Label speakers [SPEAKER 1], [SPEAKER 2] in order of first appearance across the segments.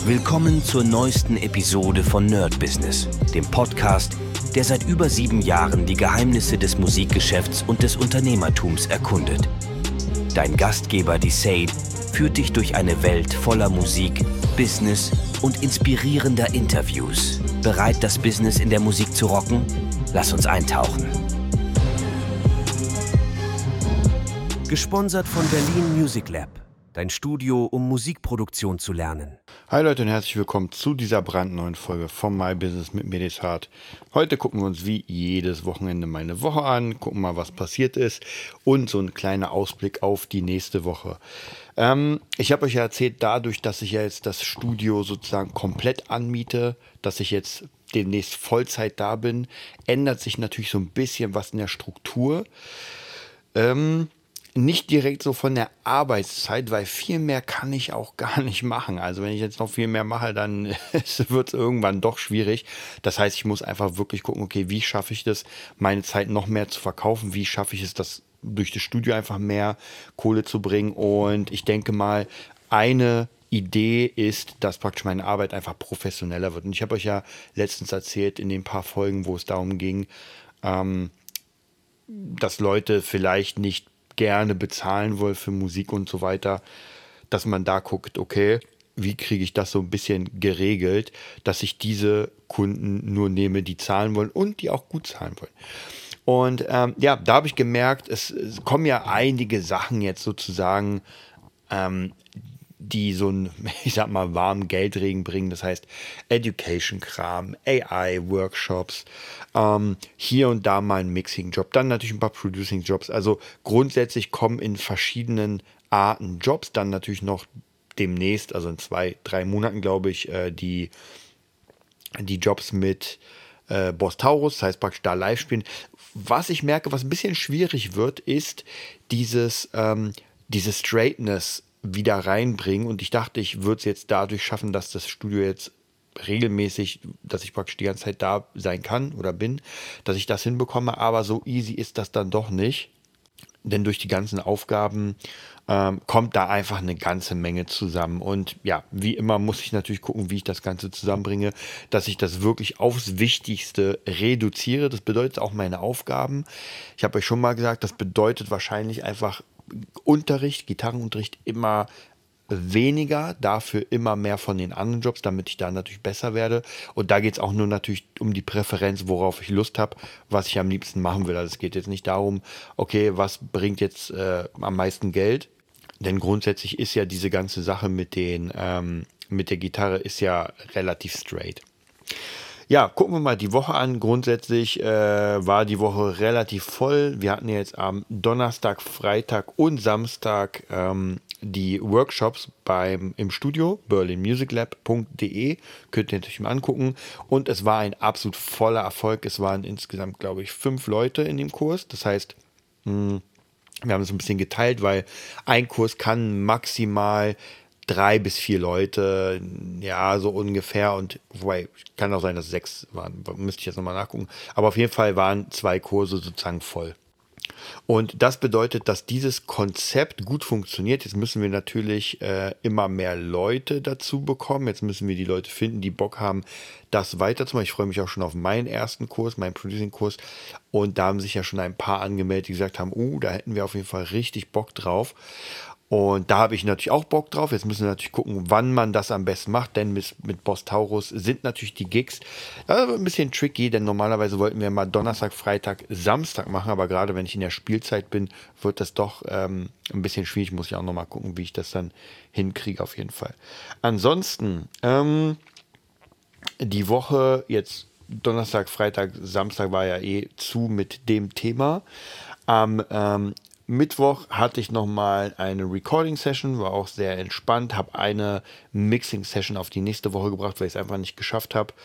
[SPEAKER 1] Willkommen zur neuesten Episode von Nerd Business, dem Podcast, der seit über 7 Jahren die Geheimnisse des Musikgeschäfts und des Unternehmertums erkundet. Dein Gastgeber Desaid führt dich durch eine Welt voller Musik, Business und inspirierender Interviews. Bereit, das Business in der Musik zu rocken? Lass uns eintauchen. Gesponsert von Berlin Music Lab, dein Studio, um Musikproduktion zu lernen.
[SPEAKER 2] Hi Leute und herzlich willkommen zu dieser brandneuen Folge von My Business mit Medisart. Heute gucken wir uns wie jedes Wochenende meine Woche an, gucken mal, was passiert ist und so ein kleiner Ausblick auf die nächste Woche. Ich habe euch ja erzählt, dadurch, dass ich ja jetzt das Studio sozusagen komplett anmiete, dass ich jetzt demnächst Vollzeit da bin, ändert sich natürlich so ein bisschen was in der Struktur. Nicht direkt so von der Arbeitszeit, weil viel mehr kann ich auch gar nicht machen. Also wenn ich jetzt noch viel mehr mache, dann wird es irgendwann doch schwierig. Das heißt, ich muss einfach wirklich gucken, okay, wie schaffe ich das, meine Zeit noch mehr zu verkaufen? Wie schaffe ich es, das durch das Studio einfach mehr Kohle zu bringen? Und ich denke mal, eine Idee ist, dass praktisch meine Arbeit einfach professioneller wird. Und ich habe euch ja letztens erzählt in den paar Folgen, wo es darum ging, dass Leute vielleicht nicht gerne bezahlen wollen für Musik und so weiter, dass man da guckt, okay, wie kriege ich das so ein bisschen geregelt, dass ich diese Kunden nur nehme, die zahlen wollen und die auch gut zahlen wollen. Und ja, da habe ich gemerkt, es kommen ja einige Sachen jetzt sozusagen, die so ein, ich sag mal, warmen Geldregen bringen. Das heißt Education-Kram, AI-Workshops, hier und da mal ein Mixing-Job, dann natürlich ein paar Producing-Jobs. Also grundsätzlich kommen in verschiedenen Arten Jobs, dann natürlich noch demnächst, also in 2-3 Monaten, glaube ich, die Jobs mit Boss Taurus, das heißt praktisch da live spielen. Was ich merke, was ein bisschen schwierig wird, ist diese Straightness wieder reinbringen, und ich dachte, ich würde es jetzt dadurch schaffen, dass das Studio jetzt regelmäßig, dass ich praktisch die ganze Zeit da sein kann oder bin, dass ich das hinbekomme, aber so easy ist das dann doch nicht, denn durch die ganzen Aufgaben kommt da einfach eine ganze Menge zusammen. Und ja, wie immer muss ich natürlich gucken, wie ich das Ganze zusammenbringe, dass ich das wirklich aufs Wichtigste reduziere. Das bedeutet auch meine Aufgaben. Ich habe euch schon mal gesagt, das bedeutet wahrscheinlich einfach Unterricht, Gitarrenunterricht immer weniger, dafür immer mehr von den anderen Jobs, damit ich da natürlich besser werde. Und da geht es auch nur natürlich um die Präferenz, worauf ich Lust habe, was ich am liebsten machen will. Also es geht jetzt nicht darum, okay, was bringt jetzt am meisten Geld? Denn grundsätzlich ist ja diese ganze Sache mit der Gitarre ist ja relativ straight. Ja, gucken wir mal die Woche an. Grundsätzlich war die Woche relativ voll. Wir hatten jetzt am Donnerstag, Freitag und Samstag die Workshops im Studio, berlinmusiclab.de. Könnt ihr natürlich mal angucken. Und es war ein absolut voller Erfolg. Es waren insgesamt, glaube ich, 5 Leute in dem Kurs. Das heißt, wir haben es ein bisschen geteilt, weil ein Kurs kann maximal 3 bis 4 Leute, ja, so ungefähr, und wobei, kann auch sein, dass 6 waren, müsste ich jetzt nochmal nachgucken, aber auf jeden Fall waren 2 Kurse sozusagen voll. Und das bedeutet, dass dieses Konzept gut funktioniert. Jetzt müssen wir natürlich immer mehr Leute dazu bekommen. Jetzt müssen wir die Leute finden, die Bock haben, das weiterzumachen. Ich freue mich auch schon auf meinen ersten Kurs, meinen Producing-Kurs. Und da haben sich ja schon ein paar angemeldet, die gesagt haben, da hätten wir auf jeden Fall richtig Bock drauf. Und da habe ich natürlich auch Bock drauf. Jetzt müssen wir natürlich gucken, wann man das am besten macht, denn mit Boss Taurus sind natürlich die Gigs ein bisschen tricky, denn normalerweise wollten wir mal Donnerstag, Freitag, Samstag machen, aber gerade wenn ich in der Spielzeit bin, wird das doch ein bisschen schwierig. Muss ich auch nochmal gucken, wie ich das dann hinkriege auf jeden Fall. Ansonsten, die Woche jetzt Donnerstag, Freitag, Samstag war ja zu mit dem Thema. Am Mittwoch hatte ich nochmal eine Recording-Session, war auch sehr entspannt, habe eine Mixing-Session auf die nächste Woche gebracht, weil ich es einfach nicht geschafft habe.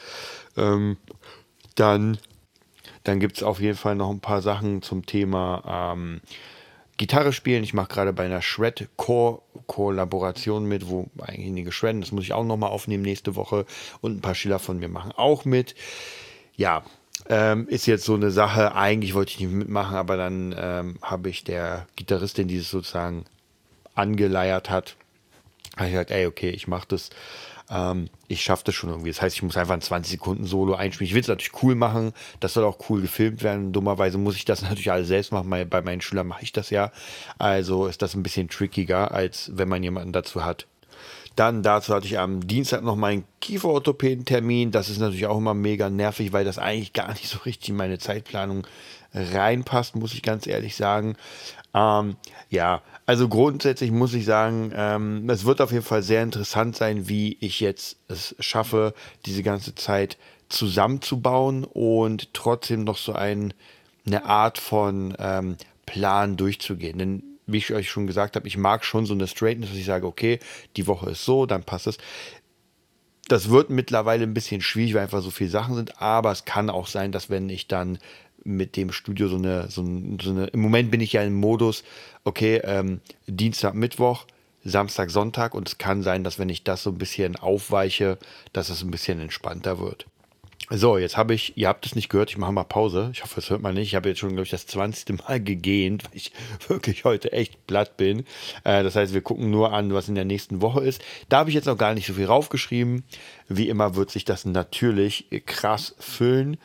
[SPEAKER 2] Dann gibt es auf jeden Fall noch ein paar Sachen zum Thema Gitarre spielen. Ich mache gerade bei einer Shred-Core-Kollaboration mit, wo eigentlich einige shredden. Das muss ich auch nochmal aufnehmen nächste Woche. Und ein paar Schüler von mir machen auch mit. Ja, ist jetzt so eine Sache, eigentlich wollte ich nicht mitmachen, aber dann habe ich der Gitarristin, die es sozusagen angeleiert hat, habe ich gesagt, okay, ich mache das. Ich schaffe das schon irgendwie. Das heißt, ich muss einfach ein 20-Sekunden-Solo einspielen. Ich will es natürlich cool machen. Das soll auch cool gefilmt werden. Dummerweise muss ich das natürlich alles selbst machen. Bei meinen Schülern mache ich das ja. Also ist das ein bisschen trickiger, als wenn man jemanden dazu hat. Dann dazu hatte ich am Dienstag noch meinen Kieferorthopäden-Termin. Das ist natürlich auch immer mega nervig, weil das eigentlich gar nicht so richtig in meine Zeitplanung reinpasst, muss ich ganz ehrlich sagen. Ja, also grundsätzlich muss ich sagen, es wird auf jeden Fall sehr interessant sein, wie ich jetzt es schaffe, diese ganze Zeit zusammenzubauen und trotzdem noch so eine Art von Plan durchzugehen. Denn wie ich euch schon gesagt habe, ich mag schon so eine Straightness, dass ich sage, okay, die Woche ist so, dann passt es. Das wird mittlerweile ein bisschen schwierig, weil einfach so viele Sachen sind, aber es kann auch sein, dass wenn ich dann mit dem Studio so eine, im Moment bin ich ja im Modus, okay, Dienstag, Mittwoch, Samstag, Sonntag, und es kann sein, dass wenn ich das so ein bisschen aufweiche, dass es ein bisschen entspannter wird. So, jetzt ihr habt es nicht gehört, ich mache mal Pause. Ich hoffe, das hört man nicht. Ich habe jetzt schon, glaube ich, das 20. Mal gegähnt, weil ich wirklich heute echt platt bin. Das heißt, wir gucken nur an, was in der nächsten Woche ist. Da habe ich jetzt noch gar nicht so viel raufgeschrieben. Wie immer wird sich das natürlich krass füllen.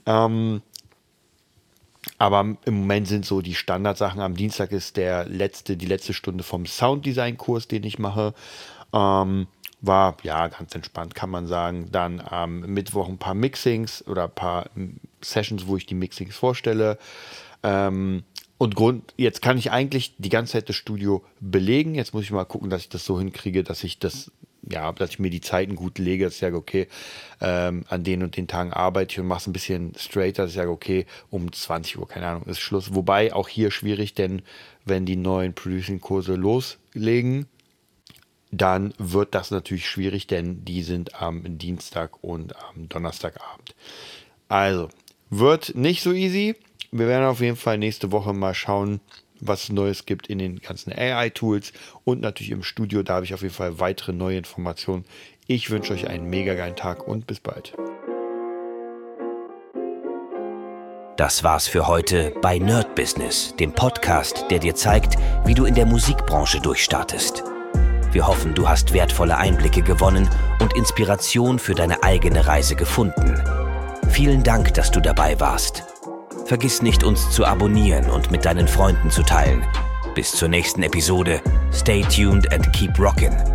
[SPEAKER 2] Aber im Moment sind so die Standardsachen. Am Dienstag ist die letzte Stunde vom Sounddesign-Kurs, den ich mache. War ja ganz entspannt, kann man sagen. Dann am Mittwoch ein paar Mixings oder ein paar Sessions, wo ich die Mixings vorstelle. Jetzt kann ich eigentlich die ganze Zeit das Studio belegen. Jetzt muss ich mal gucken, dass ich das so hinkriege, dass ich mir die Zeiten gut lege, dass ich sage, okay, an den und den Tagen arbeite ich und mache es ein bisschen straighter, dass ich sage, okay, um 20 Uhr, keine Ahnung, ist Schluss. Wobei auch hier schwierig, denn wenn die neuen Producing-Kurse loslegen, dann wird das natürlich schwierig, denn die sind am Dienstag und am Donnerstagabend. Also, wird nicht so easy. Wir werden auf jeden Fall nächste Woche mal schauen, was es Neues gibt in den ganzen AI-Tools und natürlich im Studio. Da habe ich auf jeden Fall weitere neue Informationen. Ich wünsche euch einen mega geilen Tag und bis bald.
[SPEAKER 1] Das war's für heute bei Nerd Business, dem Podcast, der dir zeigt, wie du in der Musikbranche durchstartest. Wir hoffen, du hast wertvolle Einblicke gewonnen und Inspiration für deine eigene Reise gefunden. Vielen Dank, dass du dabei warst. Vergiss nicht, uns zu abonnieren und mit deinen Freunden zu teilen. Bis zur nächsten Episode. Stay tuned and keep rockin'.